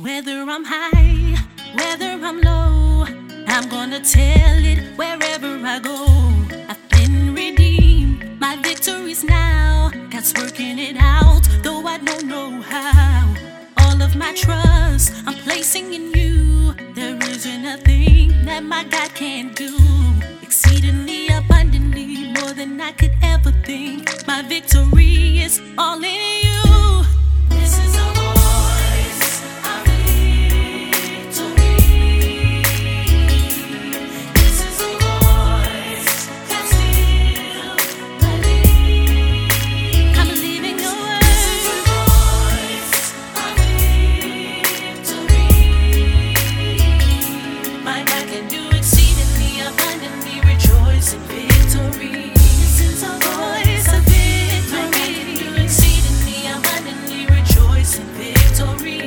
Whether I'm high, whether I'm low, I'm gonna tell it wherever I go. I've been redeemed, my victory's now. God's working it out, though I don't know how. All of my trust I'm placing in you. There isn't a thing that my God can't do. Exceedingly abundantly, more than I could ever think. My victory is all in you. This is a voice of victory. This is a voice that still believes. I'm believing your word. This is a voice of victory. My God can do exceedingly abundantly, rejoice in victory. This is a voice of victory. My God can do exceedingly abundantly, rejoice in victory.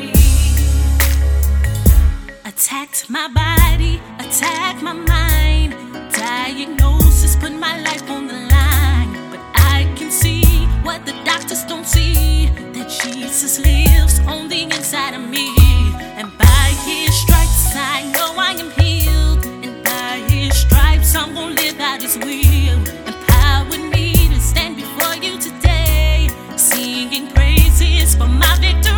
Attacked my body, attacked my mind. Diagnosis put my life on the line. But I can see what the doctors don't see, that Jesus lives on the inside of me. And by his stripes I know I am healed. And by his stripes I'm gonna live out his will. Empower me to stand before you today, singing praises for my victory.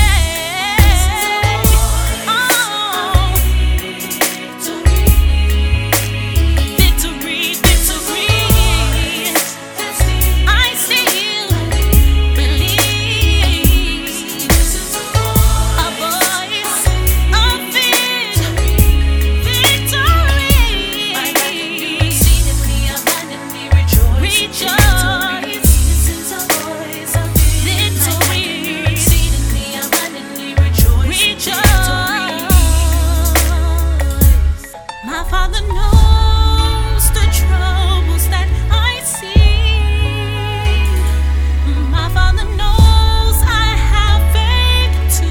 My Father knows the troubles that I see. My Father knows I have faith to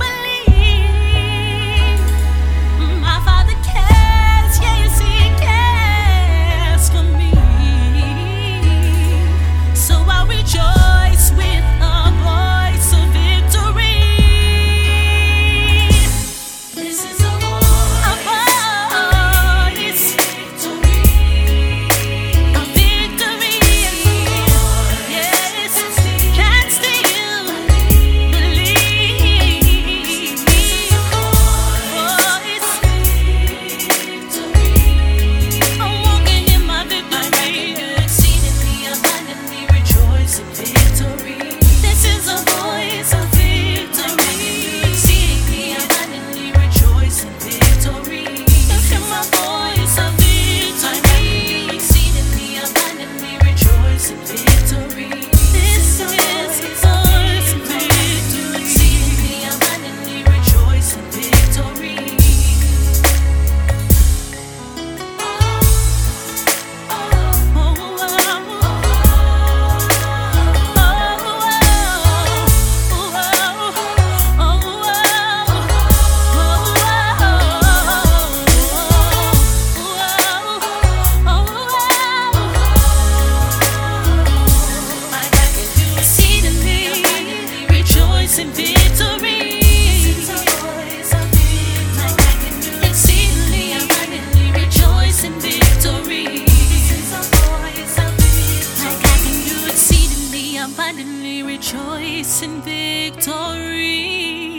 believe. My Father cares, yes, he cares for me. So I'll rejoice with a voice of victory. This is a in victory. Exceedingly abundantly, rejoice in victory. Like I can do exceedingly abundantly, rejoice in victory.